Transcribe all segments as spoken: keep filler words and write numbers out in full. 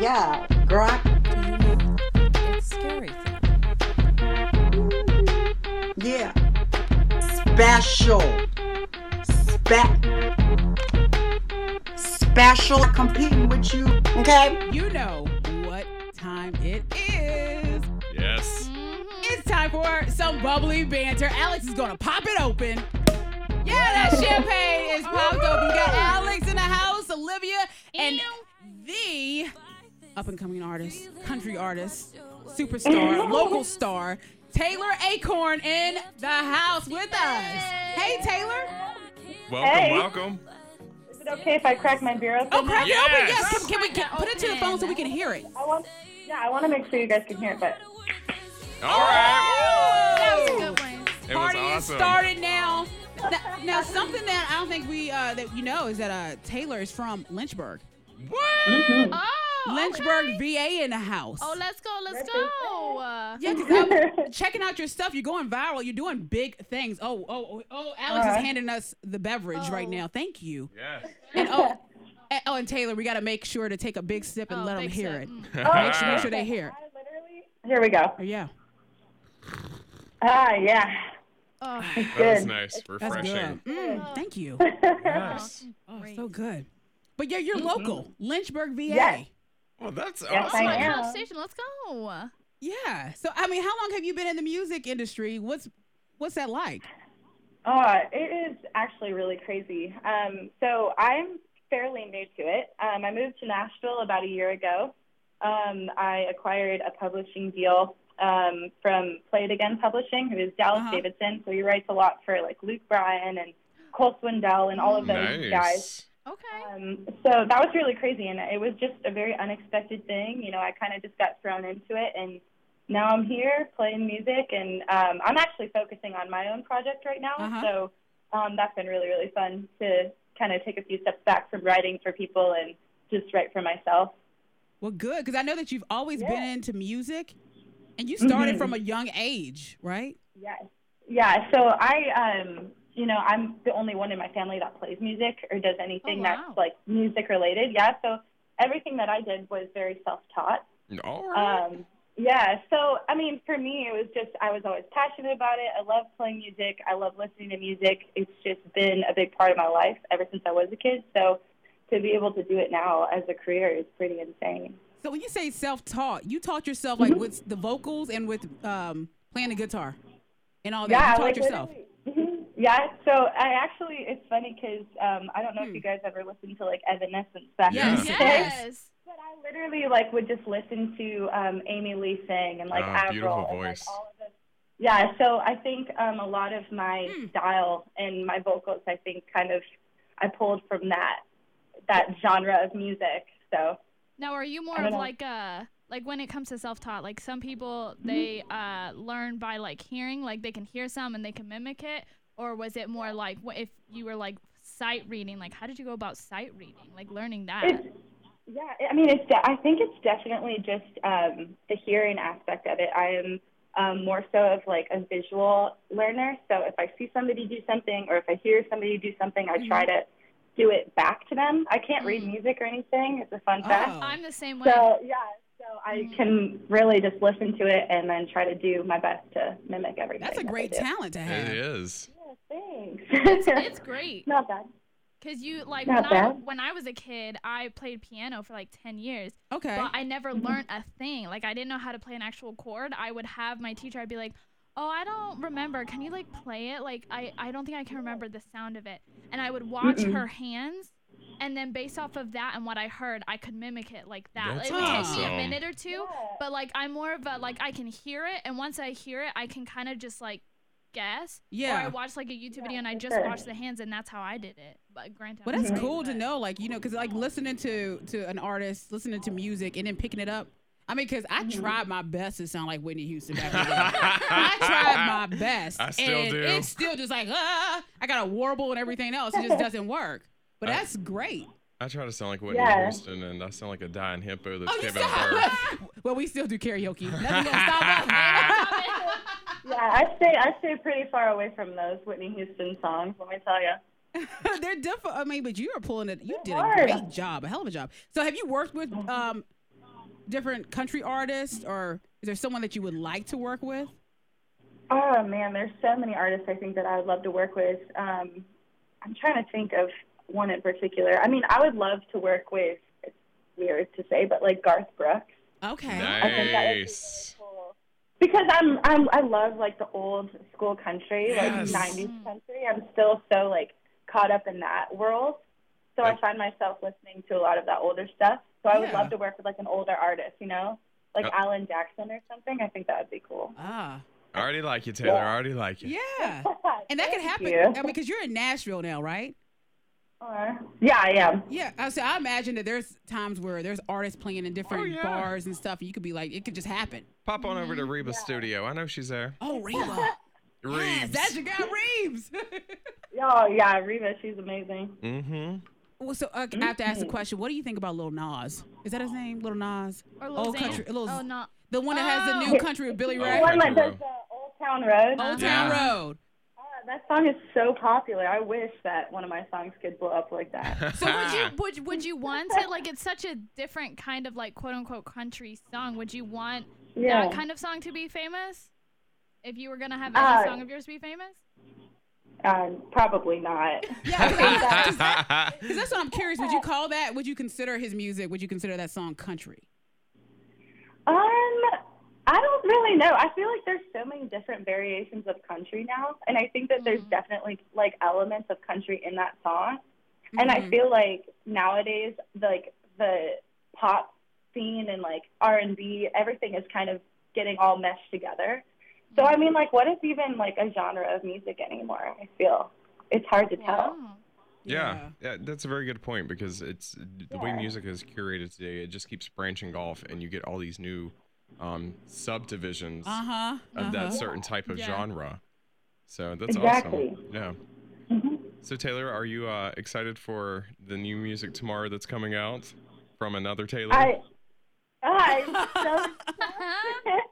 Yeah, girl. I- It's scary. Yeah. Special. Spe- special competing with you. Okay? You know what time it is. Yes. It's time for some bubbly banter. Alex is gonna pop it open. Yeah, that champagne is popped open. We got Alex in the house, Olivia, and the up-and-coming artist, country artist, superstar, local star, Taylor Acorn in the house with us. Hey, Taylor. Welcome, Hey. welcome. Is it okay if I crack my beer open? Oh, crack it open. Yes. Yes. Can, can we get, put it to the phone so we can hear it? I want, yeah, I want to make sure you guys can hear it, but All right. That was a good one. It was Party is awesome. started now. Now, now, something that I don't think we uh, that you know is that uh, Taylor is from Lynchburg. What? Oh, Lynchburg, okay. V A in the house. Oh, let's go, let's go. Uh, Yeah, because I'm checking out your stuff. You're going viral. You're doing big things. Oh, oh, oh, oh Alex Uh-huh. is handing us the beverage right now. Thank you. Yes. And oh, and, oh, and Taylor, we got to make sure to take a big sip and Oh, let them big hear sip. it. Mm. Make sure, make sure they hear it. I literally. Here we go. Oh, yeah. Ah, yeah. Oh, It's That was good. nice. That's Refreshing. good. Mm, thank you. Yes. Oh, Great. so good. But yeah, you're local. Lynchburg, V A. Yes. Well, that's Yes, awesome. I am. College Station, let's go. Yeah. So I mean, how long have you been in the music industry? What's what's that like? Uh, it is actually really crazy. Um, so I'm fairly new to it. Um, I moved to Nashville about a year ago. Um, I acquired a publishing deal um, from Play It Again Publishing, who is Dallas Uh-huh. Davidson. So he writes a lot for like Luke Bryan and Cole Swindell and all of those Nice. guys. Okay. Um, so that was really crazy, and it was just a very unexpected thing. You know, I kind of just got thrown into it, and now I'm here playing music, and um, I'm actually focusing on my own project right now. Uh-huh. So um, that's been really, really fun to kind of take a few steps back from writing for people and just write for myself. Well, good, because I know that you've always been Yeah. into music, and you started Mhm. from a young age, right? Yes. Yeah, so I, um, you know, I'm the only one in my family that plays music or does anything Oh, wow. that's like music related. Yeah, so everything that I did was very self-taught. All right. Um, yeah, so, I mean, for me, it was just, I was always passionate about it. I love playing music. I love listening to music. It's just been a big part of my life ever since I was a kid. So to be able to do it now as a career is pretty insane. So when you say self-taught, you taught yourself like with the vocals and with um, playing the guitar and all that. Yeah, you taught like yourself. literally- Mhm. Yeah, so I actually, it's funny because um, I don't know Hmm. if you guys ever listened to like Evanescence back Yes. in the day. Yes. But I literally like would just listen to um, Amy Lee sing and like Oh, Avril beautiful and like voice. all of this. Yeah, so I think um, a lot of my Hmm. style and my vocals, I think, kind of I pulled from that that genre of music. So Now, are you more I don't of know. like a like when it comes to self-taught? Like some people they uh, learn by like hearing, like they can hear some and they can mimic it, or was it more like what if you were like sight reading? Like how did you go about sight reading? Like learning that? it's yeah, I mean, it's de- I think it's definitely just um, the hearing aspect of it. I am um, more so of like a visual learner. So if I see somebody do something, or if I hear somebody do something, I try to do it back to them. I can't read Mhm. music or anything. It's a fun fact. Oh. I'm the same way. So yeah, so I can really just listen to it and then try to do my best to mimic everything. That's a that great they do. talent to have. It is. Yeah, thanks. it's, it's great. Not bad. Cause you like Not when I, bad. when I was a kid, I played piano for like ten years, Okay. but I never learned a thing. Like I didn't know how to play an actual chord. I would have my teacher. I'd be like, "Oh, I don't remember. Can you like play it? Like I, I don't think I can remember the sound of it." And I would watch Mm-mm. her hands, and then based off of that and what I heard, I could mimic it like that. That's it would take me a awesome. minute or two, but like I'm more of a like I can hear it, and once I hear it, I can kind of just like guess. Yeah. Or I watched like a YouTube video and I for just sure. watched the hands, and that's how I did it. But granted, Well, I'm that's great, cool to but- know, like, you know, because, like, listening to, to an artist, listening to music, and then picking it up. I mean, because I tried my best to sound like Whitney Houston back in the day. I tried my best. I still and do. It's still just like, ah, I got a warble and everything else. It just doesn't work. But I- that's great. I try to sound like Whitney Yeah. Houston, and I sound like a dying hippo that's Oh, you giving sound- birth. Well, we still do karaoke. Nothing gonna stop us. Yeah, I stay I stay pretty far away from those Whitney Houston songs. Let me tell you. They're different. I mean, but you are pulling it. You did a hard. great job, a hell of a job. So, have you worked with um, different country artists, or is there someone that you would like to work with? Oh man, there's so many artists I think that I would love to work with. Um, I'm trying to think of one in particular. I mean, I would love to work with. It's weird to say, but like Garth Brooks. Okay. I think that would be really Nice. cool. Because I'm, I'm, I love like the old school country, Yes. like nineties country. I'm still so like caught up in that world. So I find myself listening to a lot of that older stuff. So I would Yeah. love to work with like an older artist, you know, like Uh, Alan Jackson or something. I think that would be cool. Ah. I already like you, Taylor. I already like you. Yeah. And that could Thank happen. you. I mean, because you're in Nashville now, right? Uh, yeah, I am. Yeah. I, so I imagine that there's times where there's artists playing in different Oh, yeah. bars and stuff, and you could be like, it could just happen. Pop on over to Reba's studio. I know she's there. Oh, Reba. Yes, Reeves. that's your guy, Reeves. Oh, yeah, Reba, she's amazing. Mm-hmm. Well, so uh, I have to ask the question: what do you think about Lil Nas? Is that his name, Lil Nas? Or Lil Old Xan. country, Lil, Oh, no. the one that has the Oh. new country with Billy Oh, The Ray. one Country that does Road. the Old Town Road. Old Yeah. Town Road. Uh, that song is so popular. I wish that one of my songs could blow up like that. So would you would would you want it, like, it's such a different kind of like quote unquote country song? Would you want Yeah. that kind of song to be famous? If you were gonna have any Uh, song of yours be famous? Um, probably not. Yeah, because that, that's what I'm curious. Would you call that? Would you consider his music? Would you consider that song country? Um, I don't really know. I feel like there's so many different variations of country now, and I think that there's definitely like elements of country in that song. And I Mhm. feel like nowadays, like the pop scene and like R and B, everything is kind of getting all meshed together. So I mean, like, what is even like a genre of music anymore? I feel it's hard to tell. Wow. Yeah, yeah, that's a very good point because it's the way Yeah. music is curated today. It just keeps branching off, and you get all these new um, subdivisions Uh huh. of that certain type of Yeah. genre. So that's Exactly. awesome. Yeah. Mm-hmm. So Taylor, are you uh, excited for the new music tomorrow that's coming out from another Taylor? I, I'm so excited.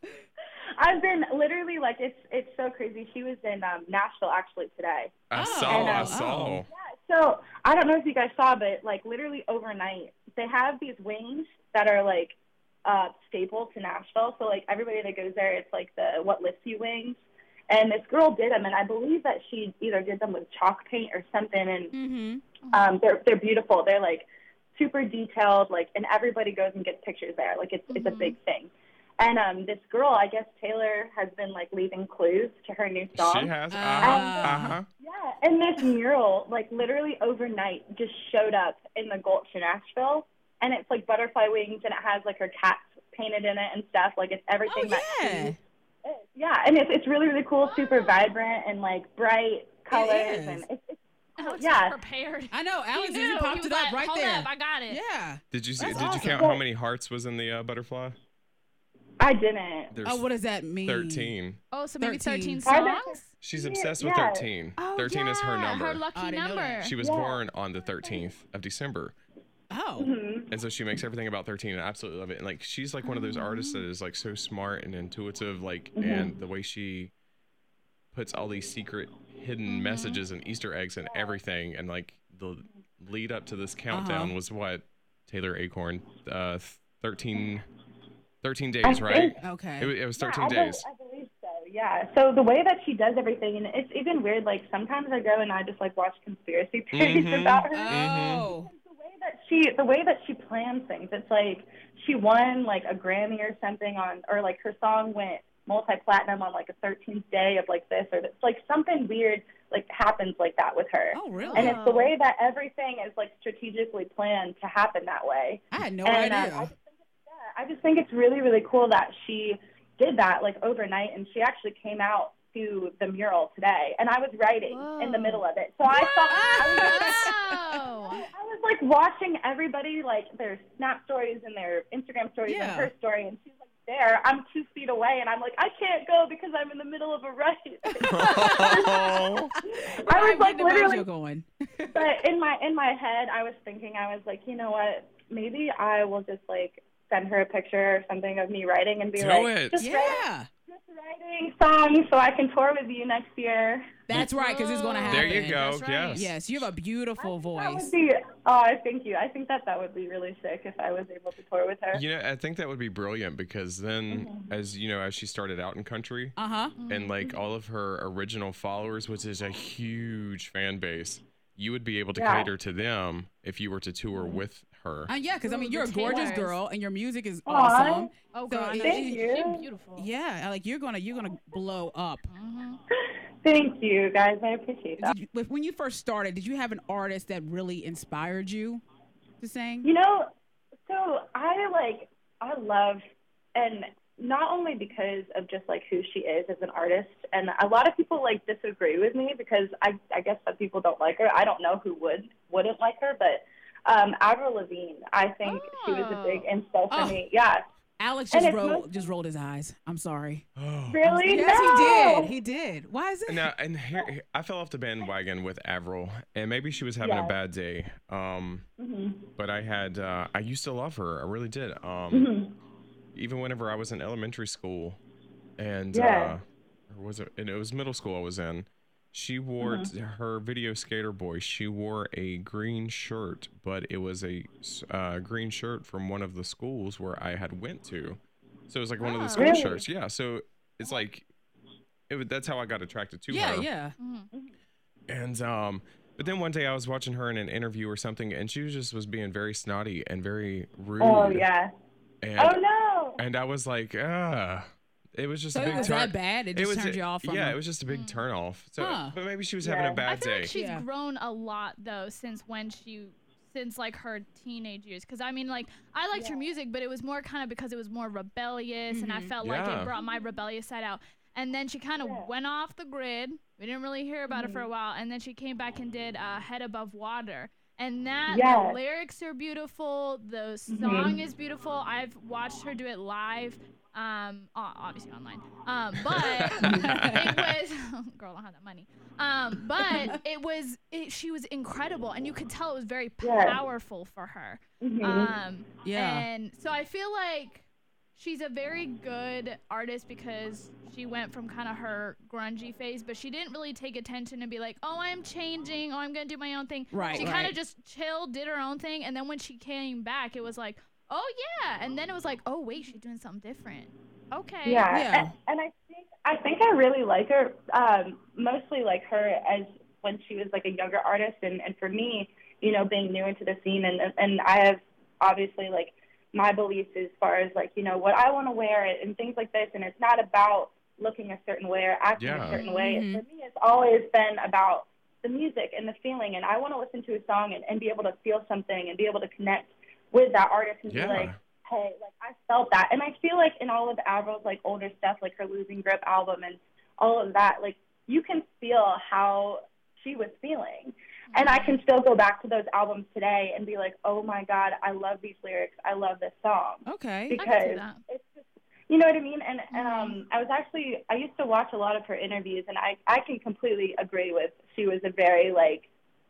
I've been literally like it's it's so crazy. She was in um, Nashville actually today. I Oh. saw. I Oh. saw. Oh. So I don't know if you guys saw, but like literally overnight, they have these wings that are like uh, staple to Nashville. So like everybody that goes there, it's like the What Lifts You wings. And this girl did them, and I believe that she either did them with chalk paint or something. And Mm-hmm. um, they're they're beautiful. They're like super detailed, like, and everybody goes and gets pictures there. Like it's it's a big thing. And um, this girl, I guess Taylor has been like leaving clues to her new song. She has. Uh Ah. huh. Uh huh. Yeah, and this mural, like literally overnight, just showed up in the Gulch in Nashville, and it's like butterfly wings, and it has like her cats painted in it and stuff. Like it's everything Oh, that yeah. she is. Yeah, and it's it's really really cool, super vibrant and like bright colors, is. and it's, it's Alex yeah. was prepared. I know. Alex, He you knew. popped He it was up like, right Hold there. up, I got it. Yeah. Did you see? That's Did awesome. you count how many hearts was in the uh, butterfly? I didn't. There's Oh, what does that mean? thirteen. Oh, so maybe thirteen, thirteen. Are there- songs? She's Yeah, obsessed with yeah. thirteen. Oh, thirteen is her yeah, number. Her lucky Oh, I didn't know number. that. She was Yeah. born on the thirteenth of December. Oh. Mhm. And so she makes everything about thirteen, and I absolutely love it. And like she's like one of those artists that is like so smart and intuitive, like Mhm. and the way she puts all these secret hidden messages and Easter eggs and everything, and like the lead up to this countdown Uh-huh. was what Taylor Acorn, uh, thirteen, thirteen I days, right? think- Okay. It, wa- it was Yeah, thirteen I bel- days. I believe so. Yeah. So the way that she does everything, and it's even weird. Like sometimes I go and I just like watch conspiracy theories Mhm. about her. Oh. The way that she, the way that she plans things, it's like she won like a Grammy or something on, or like her song went multi-platinum on like a thirteenth day of like this, or it's like something weird like happens like that with her. Oh, really? And it's the way that everything is like strategically planned to happen that way. I had no and, idea. Um, I, just think it's, yeah, I just think it's really, really cool that she did that like overnight, and she actually came out to the mural today, and I was writing in the Whoa. middle of it. So I thought I was, Wow. I was like watching everybody like their Snap stories and their Instagram stories Yeah. and her story, and she's like there. I'm two feet away, and I'm like I can't go because I'm in the middle of a write. Oh. I Right, was like get the mojo literally, going. but in my in my head, I was thinking, I was like, you know what? Maybe I will just like send her a picture or something of me writing and be Do like, it. just write Yeah. just writing songs so I can tour with you next year. That's right, because it's going to happen. There you go. That's right. Yes. Yes, you have a beautiful That voice. would be, oh, thank you. I think that that would be really sick if I was able to tour with her. You know, I think that would be brilliant because then, Mm-hmm. as you know, as she started out in country, Uh huh. and like all of her original followers, which is a huge fan base, you would be able to Yeah. cater to them if you were to tour with her. Uh, yeah, because I Ooh, mean, the you're a gorgeous Taylors. girl, and your music is Aw. awesome. Oh, So, girl, I know. thank She's, you. she's beautiful. Yeah, like you're gonna you're gonna blow up. Mhm. Thank you, guys. I appreciate that. Did you, when you first started, did you have an artist that really inspired you to sing? You know, so I like, I love, and not only because of just like who she is as an artist, and a lot of people like disagree with me because I, I guess some people don't like her. I don't know who would, wouldn't like her, but um, Avril Lavigne, I think she was a big Oh. inspo for Oh. me. Yeah. Alex And just it's rolled most- just rolled his eyes. I'm sorry. Oh. Really? Yes, no. he did. He did. Why is it? Now, and here, here- I fell off the bandwagon with Avril, and maybe she was having Yeah. a bad day. Um, Mhm. but I had, uh, I used to love her. I really did. Um, Mhm. even whenever I was in elementary school, and Yeah. uh, or was it? And it was middle school I was in. She wore Mm-hmm. t- her video skater boy. She wore a green shirt, but it was a s- uh, green shirt from one of the schools where I had went to. So it was like one of the Oh. school Really? shirts. Yeah. So it's like, it, was- that's how I got attracted to yeah, her. yeah. Mhm. And um, but then one day I was watching her in an interview or something, and she was just was being very snotty and very rude. Oh, yeah. And Oh, no. and I was like, ah. It was just So a it big was turn. that bad? It just was turned a- you off from Yeah, her? it was just a big turn off. So, Huh. but maybe she was Yeah. having a I bad feel day. like she's Yeah. grown a lot though since when she since like her teenage years because I mean like I liked her music but it was more kind of because it was more rebellious and I Mhm. felt like Yeah. it brought my rebellious side out and then she kind of Yeah. went off the grid. We didn't really hear about it for a while and then she came back and did uh, Head Above Water and that Yes. the lyrics are beautiful, the song is beautiful. I've watched her do it live. Um, o- obviously online. Um, but it was girl, I don't have that money. Um, but it was it, she was incredible, and you could tell it was very Yes. powerful for her. Mhm. Um, Yeah. and so I feel like she's a very good artist because she went from kind of her grungy phase, but she didn't really take attention and be like, "Oh, I'm changing. Oh, I'm gonna do my own thing." Right, She kind right. of just chilled, did her own thing, and then when she came back, it was like, "Oh yeah," and then it was like, "Oh wait, she's doing something different." Okay. Yeah, Yeah. And, and I think I think I really like her, um, mostly like her as when she was like a younger artist, and, and for me, you know, being new into the scene, and and I have obviously like my beliefs as far as like you know what I want to wear and things like this, and it's not about looking a certain way or acting Yeah. a certain way. Mhm. For me, it's always been about the music and the feeling, and I want to listen to a song and, and be able to feel something and be able to connect with that artist and Yeah. be like, hey, like I felt that. And I feel like in all of Avril's like older stuff, like her Losing Grip album and all of that, like you can feel how she was feeling. And I can still go back to those albums today and be like, oh my God, I love these lyrics. I love this song. Okay. I can see Because that. it's just, you know what I mean? And, and um, I was actually, I used to watch a lot of her interviews, and I, I can completely agree with, she was a very like,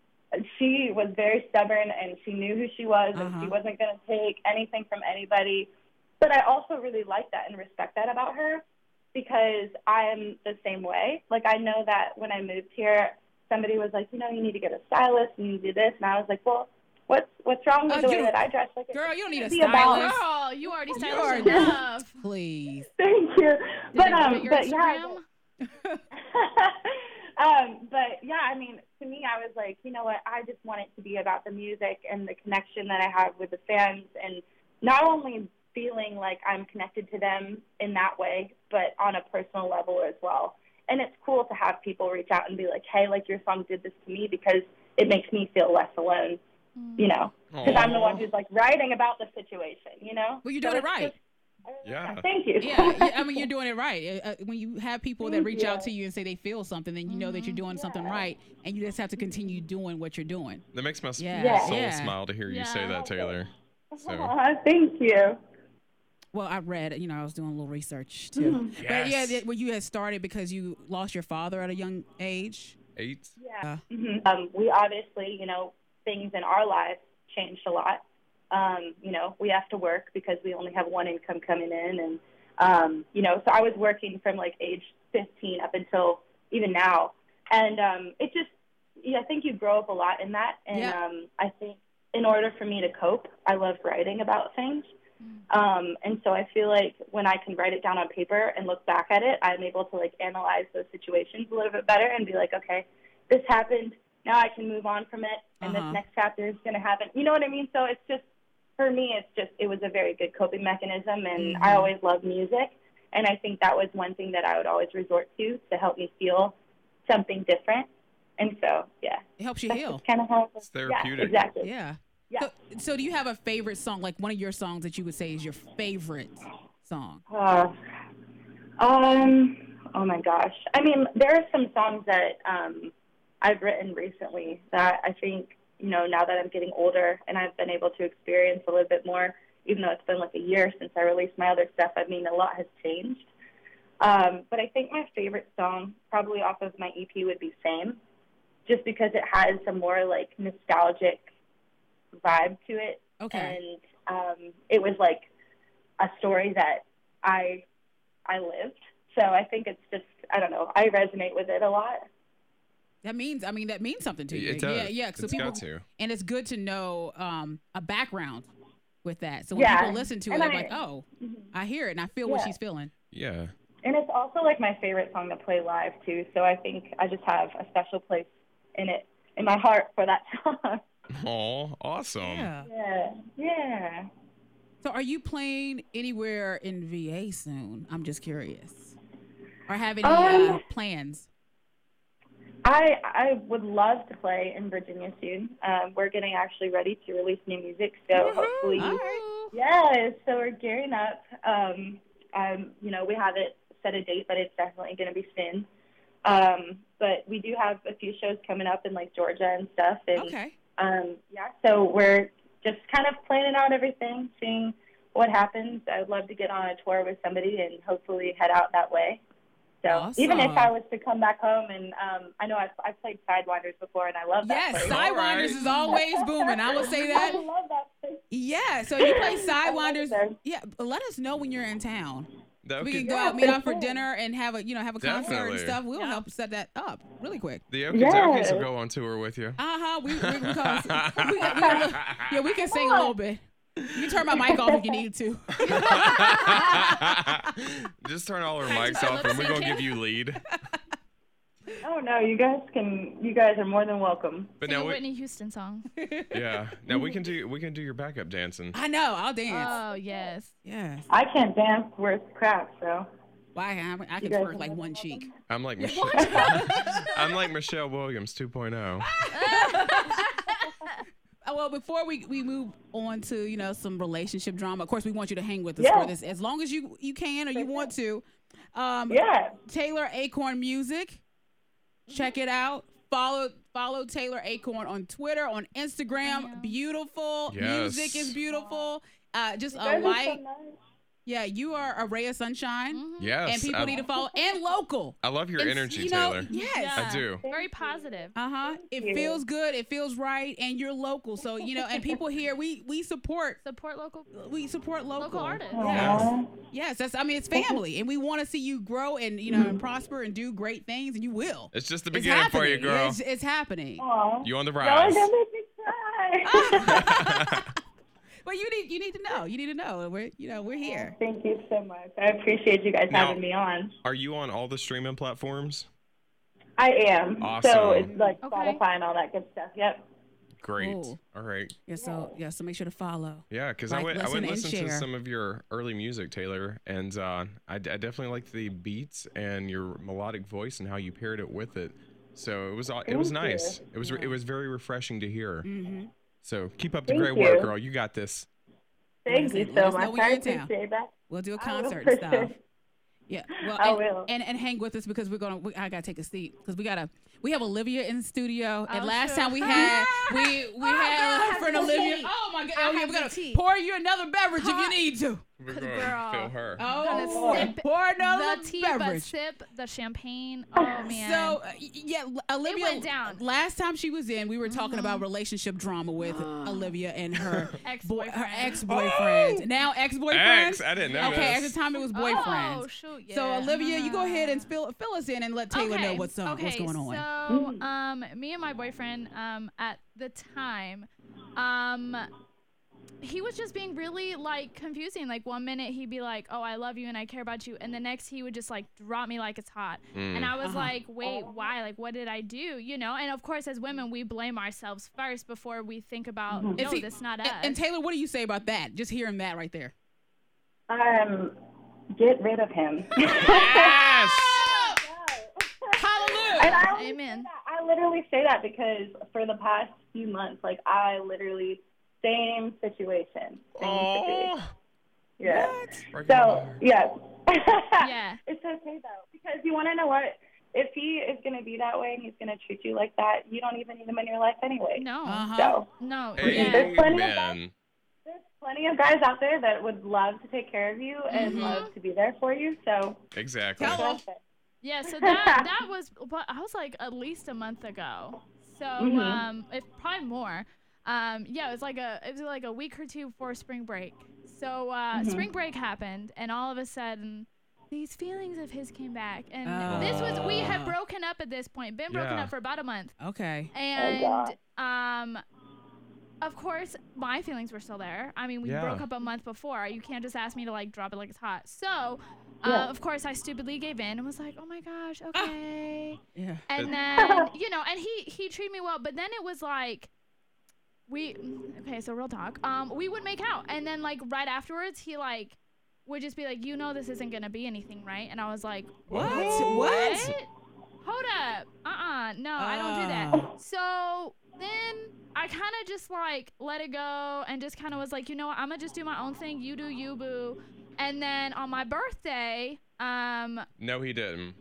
she was very stubborn, and she knew who she was, and Uh-huh. she wasn't going to take anything from anybody. But I also really like that and respect that about her, because I'm the same way. Like, I know that when I moved here, somebody was like, you know, you need to get a stylist and you do this. And I was like, well, what's what's wrong with Uh, the you way don't- that I dress? Like, Girl, you don't need a be about- stylist. Girl, you already You stylish are- enough. Please. Thank you. Did But it go um, to your but yeah. Instagram? um, but yeah, I mean, to me, I was like, you know what? I just want it to be about the music and the connection that I have with the fans, and not only feeling like I'm connected to them in that way, but on a personal level as well. And it's cool to have people reach out and be like, hey, like your song did this to me, because it makes me feel less alone, you know, because I'm the one who's like writing about the situation, you know? Well, you're So doing it it's right. just- Yeah. Thank you. Yeah, yeah, I mean, you're doing it right. Uh, uh, when you have people that Thank reach out you. to you and say they feel something, then you know that you're doing something Yeah. right, and you just have to continue doing what you're doing. That makes my s- Yeah. soul Yeah. smile to hear you say Yeah. that, Taylor. So Aw, thank you. Well, I read, you know, I was doing a little research too. But yeah, Yes. that, when you had started because you lost your father at a young age. eight. Yeah. Uh, hmm Um, we obviously, you know, things in our lives changed a lot. Um, you know, we have to work because we only have one income coming in, and Um, you know, so I was working from like age fifteen up until even now. And um, it just, yeah, I think you grow up a lot in that. And Yeah. um, I think in order for me to cope, I love writing about things. Um, and so I feel like when I can write it down on paper and look back at it, I'm able to like analyze those situations a little bit better and be like, okay, this happened. Now I can move on from it. And Uh-huh. this next chapter is going to happen. You know what I mean? So it's just, for me, it's just, it was a very good coping mechanism. And Mhm. I always loved music. And I think that was one thing that I would always resort to to help me feel something different. And so, yeah. It helps you That's heal. just kind of how It's therapeutic. Yeah, exactly. Yeah. Yeah. So, so do you have a favorite song, like one of your songs that you would say is your favorite song? Uh, um, oh my gosh. I mean, there are some songs that um, I've written recently that I think, you know, now that I'm getting older and I've been able to experience a little bit more, even though it's been like a year since I released my other stuff, I mean, a lot has changed. Um, but I think my favorite song, probably off of my E P, would be Fame, just because it has a more like nostalgic vibe to it. Okay. And um, it was like a story that I I lived. So I think it's just, I don't know, I resonate with it a lot. That means, I mean, that means something to you. It does. Yeah, yeah. So It's people, got to. and it's good to know um, a background with that. So when Yeah. people listen to it, And they're I- like, oh, I hear it and I feel what Yeah. she's feeling. Yeah. And it's also like my favorite song to play live too. So I think I just have a special place in it, in my heart for that song. Oh, awesome. Yeah. Yeah, yeah. So are you playing anywhere in V A soon? I'm just curious. Or have any uh, Um, plans? I I would love to play in Virginia soon. Um, we're getting actually ready to release new music, so hopefully, All right. yeah. So we're gearing up. Um, um, you know, we haven't set a date, but it's definitely going to be soon. Um, but we do have a few shows coming up in like Georgia and stuff, and Okay. um, yeah. So we're just kind of planning out everything, seeing what happens. I would love to get on a tour with somebody and hopefully head out that way. So even if Awesome. I was to come back home and um, I know I've, I've played Sidewinders before and I love that Yes, place. Sidewinders All right. is always booming. I will say that. I love that place. Yeah, so you play Sidewinders. there. Yeah, but let us know when you're in town. That We could- can go Yeah, out, meet for up for sure. dinner, and have a you know have a concert Definitely. and stuff. We'll help set that up really quick. the Okies Yes. will go on tour with you. Uh huh. We we, we, we, call us- we, we, we yeah we can sing a little bit. You can turn my mic off if you need to. Just turn all our mics off and we're going to give you lead. Oh no, you guys can. You guys are more than welcome. But Sing now a we, Whitney Houston song. yeah, now we can do we can do your backup dancing. I know. I'll dance. Oh yes. Yes. I can't dance worth crap, so. Why I, I can guys twerk are like more one than cheek. I'm like Michelle. I'm like Michelle Williams two point oh. Uh, Well, before we, we move on to you know some relationship drama, of course we want you to hang with us Yeah. for this as long as you you can or you want to. Um, Yeah. Taylor Acorn Music, check it out. Follow follow Taylor Acorn on Twitter, on Instagram. Beautiful Yes. music is beautiful. Uh, just You a guys are so light. nice. Yeah, you are a ray of sunshine, Yes. and people I, need to follow and local. I love your And, energy, you know, Taylor. Yes. Yeah. I do. Very positive. Uh huh. It you. feels good. It feels right, and you're local. So you know, and people here, we we support Support local we support local. local artists. Yes. Aw. Yes, that's. I mean, it's family, and we want to see you grow and you know and prosper and do great things, and you will. It's just the It's beginning for you, happening. girl. It's, it's happening. Aw. You on the Y'all are rise. gonna make me cry. Well, you need you need to know. You need to know. We're you know we're here. Thank you so much. I appreciate you guys Now- having me on. Are you on all the streaming platforms? I am. Awesome. So it's like Okay. Spotify and all that good stuff. Yep. Great. Cool. All right. Yeah. So yeah. So make sure to follow. Yeah, because I Like, went I listen, went and listen to share. some of your early music, Taylor, and uh, I, d- I definitely liked the beats and your melodic voice and how you paired it with it. So it was aw- it was Thank you. nice. It was re- it was very refreshing to hear. Mm-hmm. So keep up the Thank great work, you. girl. You got this. Thank Let you us- let so us know much. when I you're in town. appreciate that. We'll do a I will concert for and stuff. sure. Yeah. Well, I and, will. And and hang with us because we're gonna. We, I gotta take a seat because we gotta. We have Olivia in the studio, and Oh, last sure. time we had we we had I our have friend the Olivia. tea. Oh my god! I Oh yeah, have we the gotta tea. pour you another beverage if you Pour- need to. We're Cause going girl, to feel her. Oh, Gonna sip pour another the tea, but beverage. sip the champagne. Oh man. So uh, y- yeah, L- Olivia. went down. Last time she was in, we were talking about relationship drama with Olivia and her boy, Ex-boyfriend. her ex-boyfriend. Now ex-boyfriend. Ex, I didn't know Okay, this. at the time it was Oh boyfriend. shoot. Yeah. So Olivia, you go ahead and fill fill us in and let Taylor know what's uh, okay, what's going on. So, um, me and my boyfriend, um, at the time, um, he was just being really like confusing. Like one minute he'd be like, "Oh, I love you and I care about you," and the next he would just like drop me like it's hot. Mm. And I was Uh-huh. like, "Wait, why? Like, what did I do?" You know? And of course, as women, we blame ourselves first before we think about, And "No, see- that's not us." and, and Taylor, what do you say about that? Just hearing that right there. Um, get rid of him. Yes. Hallelujah. And I only Amen. say that- I literally say that because for the past few months, like I literally same situation, same situation. Oh. Yeah. Breaking my So heart. yeah. Yeah. It's okay though, because you want to know what? If he is going to be that way and he's going to treat you like that, you don't even need him in your life anyway. No. Uh-huh. So No. There's Yeah. plenty of Amen. there's plenty of guys out there that would love to take care of you and Mhm. love to be there for you. So Exactly. Tell that's it. Yeah, so that that was, but I was like at least a month ago. So Mhm. um, if probably more. Um, yeah, it was like a it was like a week or two before spring break. So uh, Mhm. spring break happened, and all of a sudden, these feelings of his came back, and Oh. this was we had broken up at this point, been broken Yeah. up for about a month, Okay. and God. um. Of course, my feelings were still there. I mean, we Yeah. broke up a month before. You can't just ask me to like drop it like it's hot. So, uh, Yeah. of course, I stupidly gave in and was like, "Oh my gosh, okay." Yeah. And then, you know, and he he treated me well, but then it was like we okay, so real talk. Um, we would make out, and then like right afterwards, he like would just be like, "You know, this isn't gonna be anything, right?" And I was like, What? What? What? Hold up. Uh-uh. No, I don't do Ah. that. So then I kind of just like let it go and just kind of was like, you know what? I'm going to just do my own thing. You do you, boo. And then on my birthday, um, No, he didn't.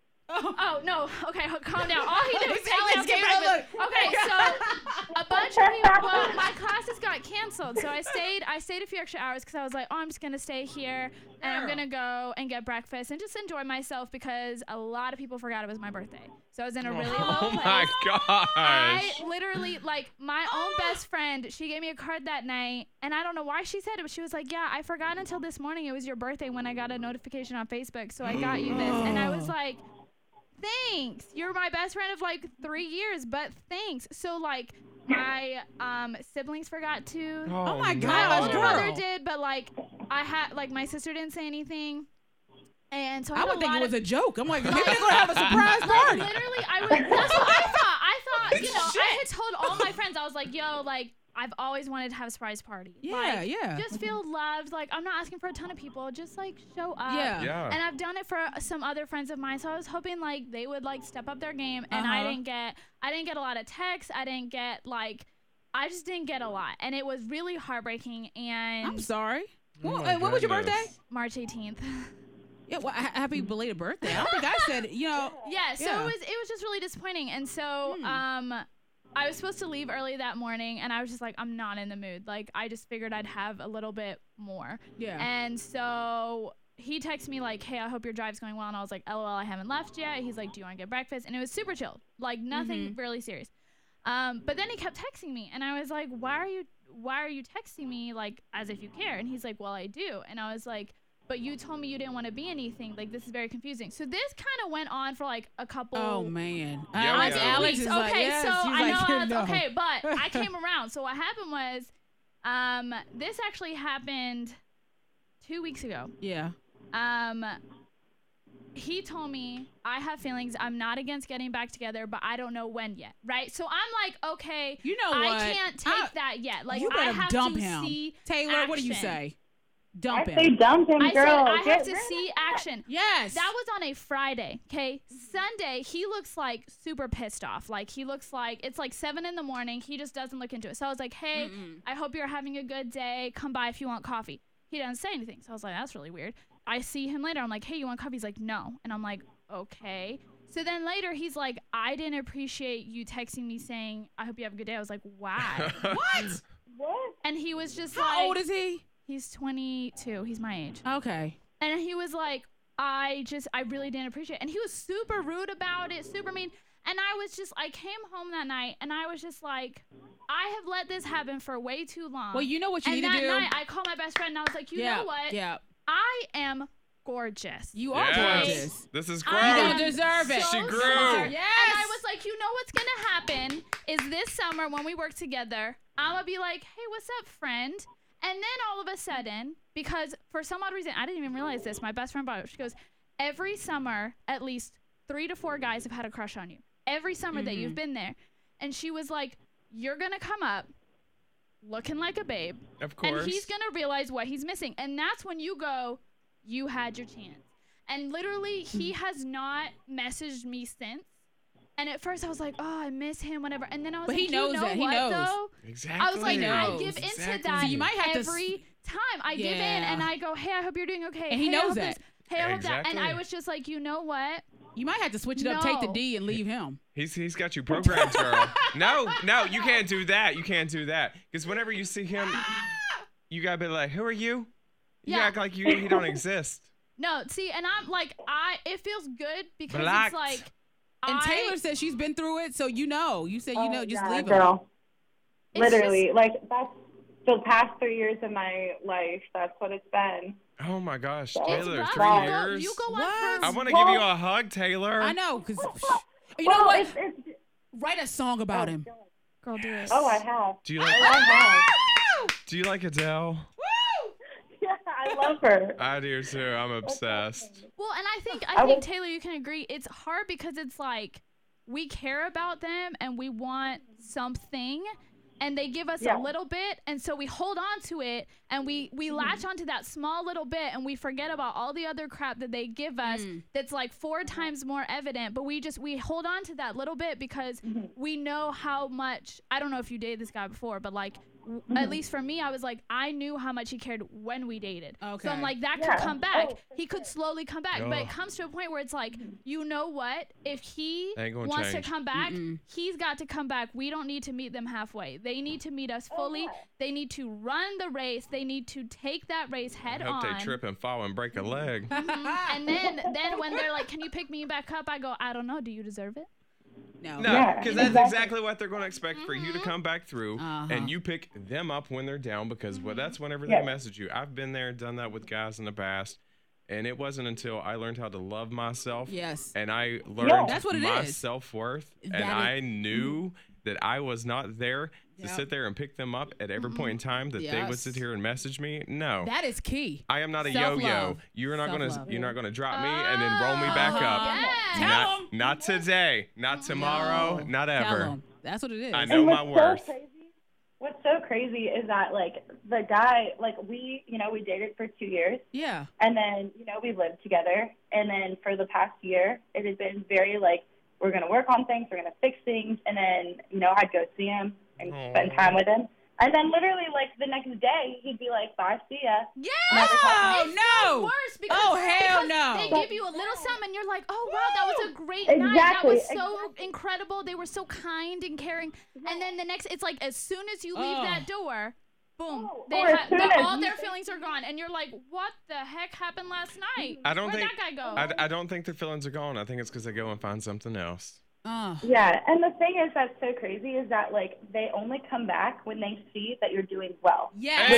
oh, no. Okay, calm down. All he did was take me Alex out to gave it a breakfast. look. Okay, so a bunch of people, well, my classes got canceled. So I stayed, I stayed a few extra hours because I was like, oh, I'm just going to stay here and I'm going to go and get breakfast and just enjoy myself because a lot of people forgot it was my birthday. So I was in a really low Oh place. my gosh. I literally, like, my own best friend, she gave me a card that night, and I don't know why she said it, but she was like, yeah, I forgot until this morning it was your birthday when I got a notification on Facebook, so I got you this. And I was like, thanks. You're my best friend of, like, three years, but thanks. So, like, my um, siblings forgot to. Oh my no. gosh, My older girl. brother did, but, like, I had, like, my sister didn't say anything. And so I, I had would a think lot it was of, a joke. I'm like, maybe they're gonna have a surprise party. Literally, I was. That's what I thought. I thought, you know, I Shit. had told all my friends, I was like, yo, like, I've always wanted to have a surprise party. Yeah, Like, yeah. Just feel loved. Like, I'm not asking for a ton of people. Just, like, show up. Yeah. Yeah. And I've done it for some other friends of mine, so I was hoping like they would like step up their game. And I Uh-huh. didn't get, I didn't get a lot of texts. I didn't get like, I just didn't get a lot, and it was really heartbreaking. And I'm sorry. Oh Well, my uh, when was your goodness. birthday? March eighteenth. Yeah, well, ha- happy belated birthday. I don't think I said, you know. Yeah, so Yeah. it was it was just really disappointing. And so Hmm. um I was supposed to leave early that morning, and I was just like, I'm not in the mood. Like, I just figured I'd have a little bit more. Yeah. And so he texted me like, hey, I hope your drive's going well. And I was like, lol, I haven't left yet. He's like, do you want to get breakfast? And it was super chill, like nothing Mm-hmm. really serious. Um, but then he kept texting me, and I was like, why are you why are you texting me like as if you care? And he's like, well, I do. And I was like, but you told me you didn't want to be anything. Like, this is very confusing. So this kind of went on for like a couple. Oh man. Yeah, Alex, yeah. Alex weeks. is like, okay, yes. so She's I like, know that's no. okay, but I came around. So what happened was, um, this actually happened two weeks ago. Yeah. Um, he told me I have feelings. I'm not against getting back together, but I don't know when yet. Right? So I'm like, okay, You know what? I can't take I- that yet. Like, you I better have dump to him. see Taylor, what do you action. say? I Dump say him. dump him, I girl. said I have Get to rid of see him. action. Yes. That was on a Friday, okay? Sunday, he looks like super pissed off. Like, he looks like it's like seven in the morning. He just doesn't look into it. So I was like, hey, Mm-mm. I hope you're having a good day. Come by if you want coffee. He doesn't say anything. So I was like, that's really weird. I see him later. I'm like, hey, you want coffee? He's like, no. And I'm like, okay. So then later, he's like, I didn't appreciate you texting me saying, I hope you have a good day. I was like, why? What? What? And he was just How like, old is he? He's twenty-two. He's my age. Okay. And he was like, I just, I really didn't appreciate it. And he was super rude about it, super mean. And I was just, I came home that night and I was just like, I have let this happen for way too long. Well, you know what you and need that to do? night I called my best friend and I was like, you yeah, know what? Yeah. I am gorgeous. You are Yes. gorgeous. This is I growth. You am don't deserve it. so She grew. smart. Yes. And I was like, you know what's going to happen is this summer when we work together, I'm going to be like, hey, what's up, friend? And then all of a sudden, because for some odd reason, I didn't even realize this, my best friend brought it up. She goes, every summer, at least three to four guys have had a crush on you. Every summer Mm-hmm. that you've been there. And she was like, you're going to come up looking like a babe. Of course. And he's going to realize what he's missing. And that's when you go, you had your chance. And literally, he has not messaged me since. And at first, I was like, oh, I miss him, whatever. And then I was But like, he knows you know that. He what, knows. though? Exactly. I was like, He I knows. give into Exactly. that So you might have to s- every time. I give in, Yeah. and I go, hey, I hope you're doing okay. And he hey, I knows hope that. this- Hey, I hope that. And Exactly. I was just like, you know what? You might have to switch it up, take the No. D, and leave him. He's he's got you programmed, girl. No, no, you can't do that. You can't do that. Because whenever you see him, you gotta be like, who are you? You Yeah. act like you he don't exist. No, see, and I'm like, I. It feels good because Blocked. it's like. And I, Taylor said she's been through it, so you know. You said you know, Oh, just yeah, leave him. girl. It's Literally, like that's the past three years of my life. That's what it's been. Oh my gosh, It's Taylor, rough. three You go- years. You go on What? her. I want to Well- give you a hug, Taylor. I know, because you well, know what? It's, it's, Write a song about him. Girl, do it. oh, I have. Do you Oh, like I have. Do you like Adele? Yeah, I love her. I do too. I'm obsessed. Well, and I think I I think will- Taylor, you can agree. It's hard because it's like we care about them and we want something, and they give us Yeah. a little bit, and so we hold on to it, and we we latch onto that small little bit, and we forget about all the other crap that they give us. Mm. That's like four times more evident, but we just we hold on to that little bit because we know how much. I don't know if you dated this guy before, but like. w At least for me, I was like, I knew how much he cared when we dated. So Okay. I'm like, that Yeah. could come back. Oh, for he could slowly come back. But it Ugh. comes to a point where it's like, you know what? If he Ain't gonna wants change. to come back, Mm-mm. he's got to come back. We don't need to meet them halfway. They need to meet us fully. yeah. They need to run the race. They need to take that race I head hope on. they trip and fall and break a leg. And then, then when they're like, can you pick me back up? I go, I don't know. Do you deserve it? No. No, Yeah, because that's exactly. exactly what they're going to expect for you to come back through, Uh-huh. and you pick them up when they're down. Because well, that's whenever Yeah. they message you. I've been there, done that with guys in the past, and it wasn't until I learned how to love myself, Yes. and I learned That's what it my is. self worth, and That is- I knew that I was not there to Yep. sit there and pick them up at every point in time that they would Yes. sit here and message me. No. That is key. I am not a Self-love. yo-yo. You're not gonna Self-love. you're not gonna drop me and then roll me back up. Yes. Tell Not, 'em. not today, not tomorrow, No. not Tell ever. 'em. That's what it is. I know And my what's worth. So crazy, what's so crazy is that like the guy, like we, you know, we dated for two years, Yeah. and then you know we lived together, and then for the past year, it has been very like we're gonna work on things, we're gonna fix things, and then you know I'd go see him and Aw. spend time with him, and then literally like the next day he'd be like, "Bye, see ya." Yeah. Oh, It's no. the worst because, Oh, hell because no. They give you a little something and you're like, oh, wow, that was a great night. That Exactly, was so exactly. incredible. They were so kind and caring. And then the next, it's like as soon as you leave Oh. that door, boom, Oh, they or as ha- soon the- as all you their say- feelings are gone. And you're like, what the heck happened last night? I don't Where'd think that guy go? I, I don't think their feelings are gone. I think it's because they go and find something else. Uh, Yeah, and the thing is that's so crazy is that like they only come back when they see that you're doing well. yes.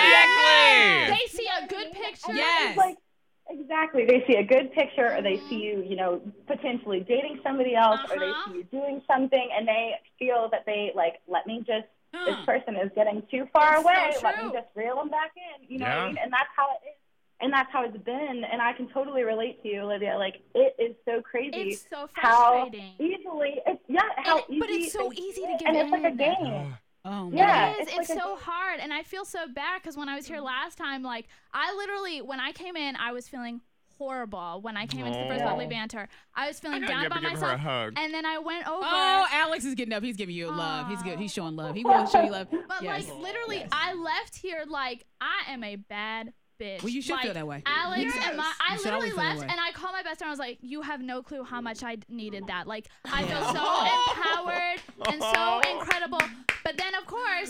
Exactly. They see a good picture. Yes. It's like exactly, they see a good picture, or they see you, you know, potentially dating somebody else, or they Uh-huh. see you doing something, and they feel that they like, let me just. This Huh. person is getting too far It's so away. Let true. me just reel them back in. You know what Yeah. I mean? And that's how it is. And that's how it's been. And I can totally relate to you, Olivia. Like it is so crazy It's so how frustrating. easily. It's yeah. How And it- easy. but it's so they easy do to it, give and it's like a in. game. Oh, my Yeah. It is. it's It's, like a so game. hard, and I feel so bad because when I was here last time, like I literally, when I came in, I was feeling horrible. When I came into the first Aw. Bubbly Banter, I was feeling I down gotta about give her a myself, hug. and then I went over. Oh, Alex is getting up. He's giving you love. He's good. He's Aw. showing love. He will show you love. But yes. like literally, I left here like I am a bad bitch. Well, you should like, feel that way. Alex and my, I You should literally always feel that left way. and I called my best friend. I was like, you have no clue how much I needed that. Like I feel so empowered and so incredible. But then of course,